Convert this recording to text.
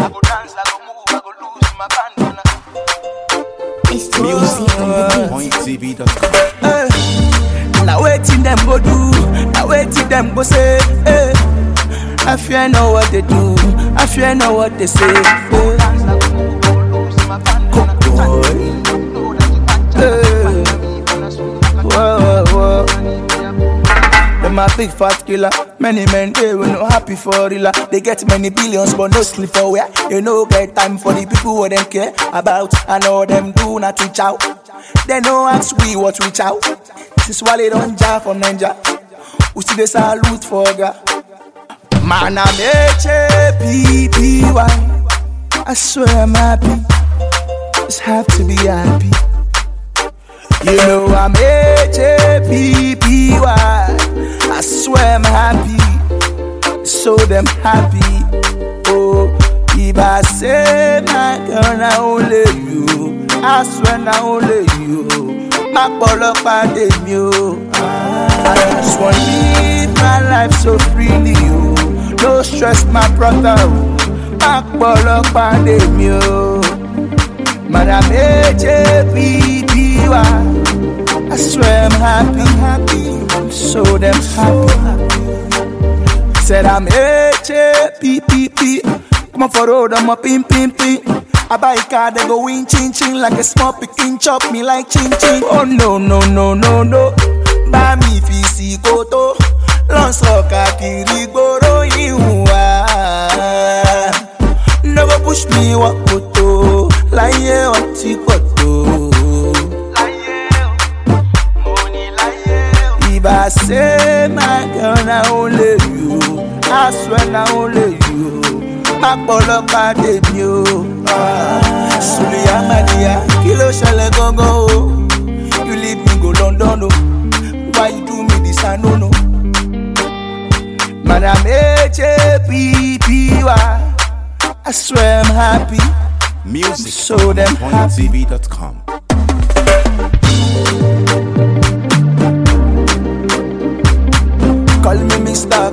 go dance, I go move, I go lose my bandana. It's the music on TV.com. Now waiting them go do, now waiting them go say. I fear know what they do, I fear know what they say. Them a big fat killer. Many men they will not happy for real. They get many billions but no sleep for where. You know get time for the people who them care about. I know them do not reach out. They no ask we what reach out. This wallet on jar from Ninja. We see the salute for God. Man I'm H-A-P-P-Y. I swear I'm happy. Just have to be happy. You know I'm H-A-P-P-Y. I swear I'm happy, so them happy. Oh, if I say my girl, not only you, I swear not only you. My ball by them you. I just want to live my life so freely, you. No stress, my brother. My ball by them you. Man, I'm H-A-P-P-Y. I swear I'm happy, so damn happy. Said I'm H-A-P-P-P. Come on for road, I'm a pim-pim-pim. I buy a car, they go in chin-chin. Like a small picking, chop me like chin-chin. Oh no, no, no, no, no. Buy me fisi koto. Lonso kakiri goro iwa. Never push me wakoto. Like oti koto. If I say my girl, not only you, I swear not only you. My ball by the new. Sulia Madia, Kilo shall go. You leave me go London, no. Why you do me this? I don't know. Man, I'm H-A-P-P-Y. I swear I'm happy. Music so damn happy. TV.com. Call me Mr.